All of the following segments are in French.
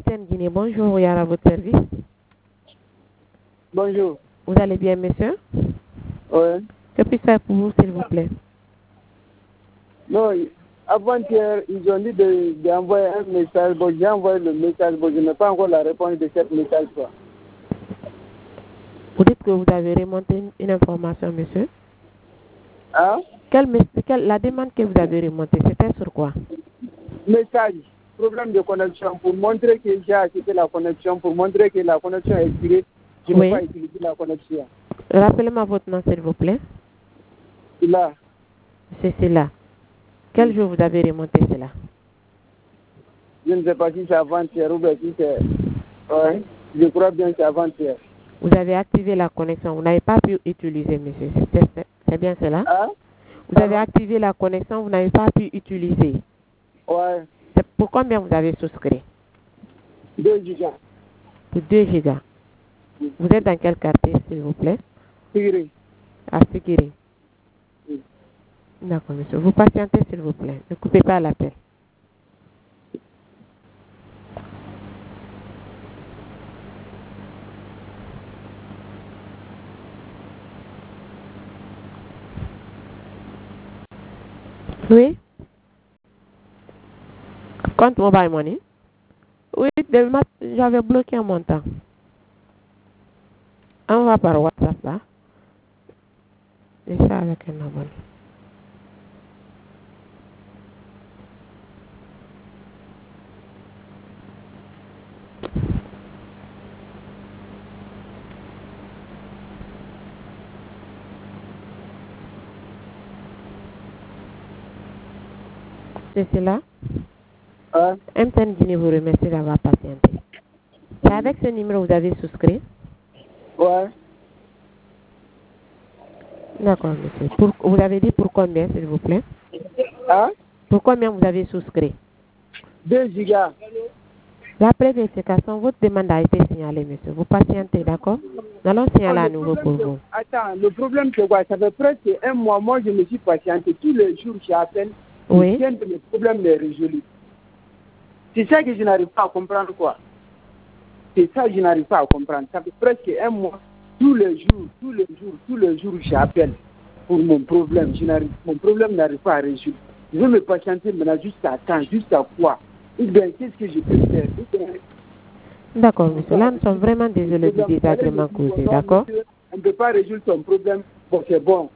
MTN Guinée, bonjour, Yara, à votre service. Bonjour. Vous allez bien, monsieur? Oui. Que puis-je faire pour vous, s'il vous plaît? Non, avant-hier, ils ont dit d'envoyer un message. Bon, j'ai envoyé le message. Bon, je n'ai pas encore la réponse de ce message. Quoi. Vous dites que vous avez remonté une information, monsieur? Hein? La demande que vous avez remontée, c'était sur quoi? Message. Problème de connexion. Pour montrer que j'ai acheté la connexion, pour montrer que la connexion est expirée, je n'ai pas utilisé la connexion. Rappelez-moi votre nom, s'il vous plaît. Là. C'est là. Quel jour vous avez remonté cela? Je ne sais pas si c'est avant-hier ou bien si c'est... Oui, je crois bien que c'est avant-hier. Vous avez activé la connexion. Vous n'avez pas pu utiliser, monsieur. C'est bien cela? Hein? Vous avez activé la connexion. Vous n'avez pas pu utiliser. Ouais. C'est pour combien vous avez souscrit? 2 gigas. Pour 2 gigas. Vous êtes dans quel quartier, s'il vous plaît? Tigri. À Sikiri. Oui. D'accord, monsieur. Vous patientez, s'il vous plaît. Ne coupez pas l'appel. Oui? Compte mobile money? Oui, j'avais bloqué un montant. Envoie par WhatsApp là. Et ça avec un abonné. C'est cela? Hein? MTN Guinée vous remercie d'avoir patienté. C'est avec ce numéro que vous avez souscrit? Ouais. D'accord, monsieur. Vous avez dit pour combien, s'il vous plaît? Hein? Pour combien vous avez souscrit? 2 gigas. Après vérification, votre demande a été signalée, monsieur. Vous patientez, d'accord? Nous allons signaler à nouveau pour vous. Attends, le problème c'est quoi? Ça fait presque un mois. Moi, je me suis patienté. Tous les jours, j'appelle. Oui. Le problème est résolu. C'est ça que je n'arrive pas à comprendre, quoi. C'est ça que je n'arrive pas à comprendre. Ça fait presque un mois. Tous les jours, j'appelle pour mon problème. Mon problème n'arrive pas à résoudre. Je veux me patienter maintenant jusqu'à quand? Jusqu'à quoi? Ou bien, qu'est-ce que je peux faire? D'accord, monsieur. Là, nous sommes vraiment désolés du désagrément causé, d'accord? On ne peut pas résoudre ton problème. Bon, c'est bon.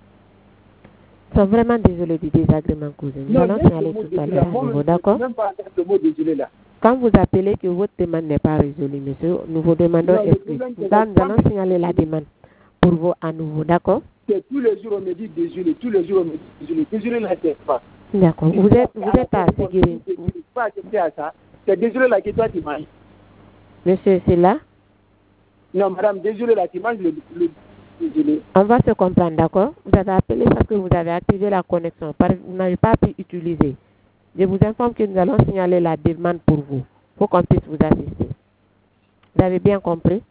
Nous sommes vraiment désolés du désagrément causé. Nous allons signaler tout à l'heure à nouveau, d'accord? Même pas le mot désolé là. Quand vous appelez que votre demande n'est pas résolue, monsieur, nous vous demandons excuse. Là, nous allons signaler la demande pour vous à nouveau, d'accord? Tous les jours, on me dit désolé. Tous les jours, on me dit désolé. Désolé là, c'est pas. D'accord. Vous êtes à Séguiri. Vous ne pas accepter à ça. C'est désolé là que toi, tu manges. Monsieur, c'est là? Non, madame, désolé là, tu manges le désolé. On va se comprendre, d'accord? Vous avez appelé parce que vous avez activé la connexion. Vous n'avez pas pu utiliser. Je vous informe que nous allons signaler la demande pour vous, pour qu'on puisse vous assister. Vous avez bien compris?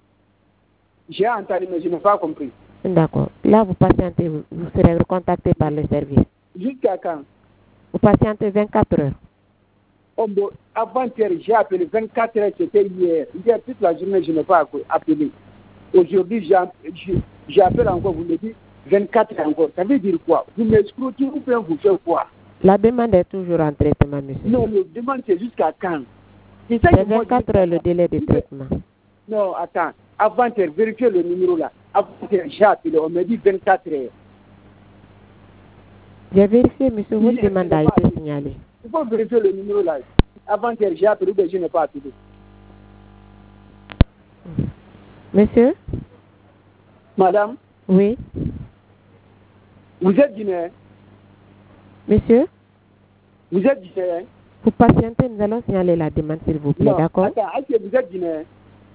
J'ai entendu, mais je n'ai pas compris. D'accord. Là, vous patientez, vous serez recontacté par le service. Jusqu'à quand? Vous patientez 24 heures. Oh, bon, avant-hier, j'ai appelé 24 heures, c'était hier. Hier, toute la journée, je n'ai pas appelé. Aujourd'hui, j'appelle encore, vous me dites 24 heures encore. Ça veut dire quoi? Vous m'escrotez ou bien vous faites quoi? La demande est toujours en traitement, monsieur. Non, la demande, c'est jusqu'à quand? C'est 24 heures le délai de traitement. Non, attends. Avant-hier, vérifiez le numéro là. Avant-hier, j'ai appelé, on me dit 24 heures. J'ai vérifié, monsieur, votre demande a été signalée. Il faut vérifier le numéro là. Avant-hier, j'ai appelé, mais je n'ai pas appelé. Monsieur? Madame? Oui. Vous êtes guinéen? Monsieur? Vous êtes guinéen? Vous patientez, nous allons signaler la demande, s'il vous plaît, d'accord? Attends, est-ce que vous êtes guinéen?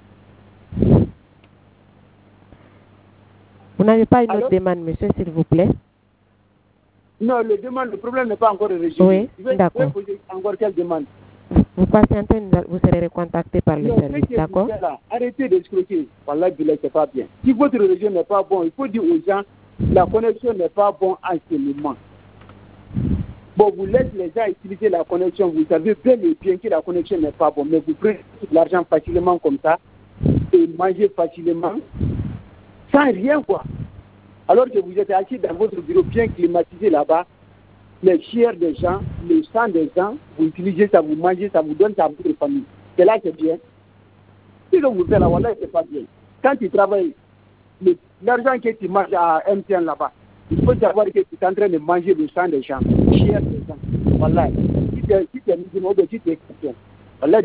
Vous n'avez pas une autre demande, monsieur, s'il vous plaît? Non, le problème n'est pas encore résolu. Oui, d'accord. Je vais poser encore quelle demande? Vous patientez, vous serez recontacté par le service, d'accord? Arrêtez d'escroquer. Wallah, c'est pas bien. Si votre région n'est pas bon, il faut dire aux gens, la connexion n'est pas bonne en ce moment. Bon, vous laissez les gens utiliser la connexion. Vous savez bel et bien que la connexion n'est pas bonne, mais vous prenez l'argent facilement comme ça et mangez facilement sans rien, quoi. Alors que vous êtes assis dans votre bureau bien climatisé là-bas, les chairs des gens, le sang des gens, vous utilisez ça, vous mangez ça, vous donnez ça à votre famille. C'est là que c'est bien. Si vous faites là, voilà, c'est pas bien. Quand tu travailles, l'argent que tu manges à MTN là-bas, il faut savoir que tu es en train de manger le sang des gens, le chair des gens. Voilà. Si tu es musulman, si tu es chrétien, voilà,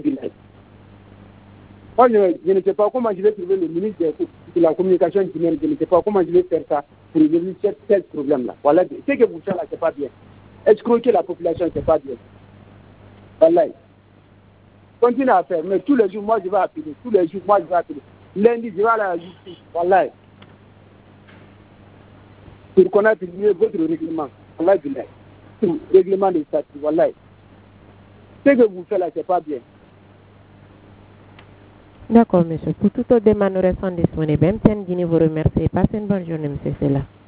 moi, je ne sais pas comment je vais trouver le ministre de la communication guinéenne, je ne sais pas comment je vais faire ça pour résoudre ce problème-là. Voilà. Ce que vous faites là, c'est pas bien. Escroquer la population, c'est pas bien. Voilà. Continuez à faire, mais tous les jours, moi, je vais appeler. Tous les jours, moi, je vais appeler. Lundi, je vais aller à la justice. Voilà. Pour connaître mieux votre règlement. Voilà. Règlement des statuts. Voilà. Ce que vous faites là, c'est pas bien. D'accord, monsieur. Pour toute autre demande, nous restons disponibles. MTN Guinée vous remercie. Passez une bonne journée, monsieur Sela.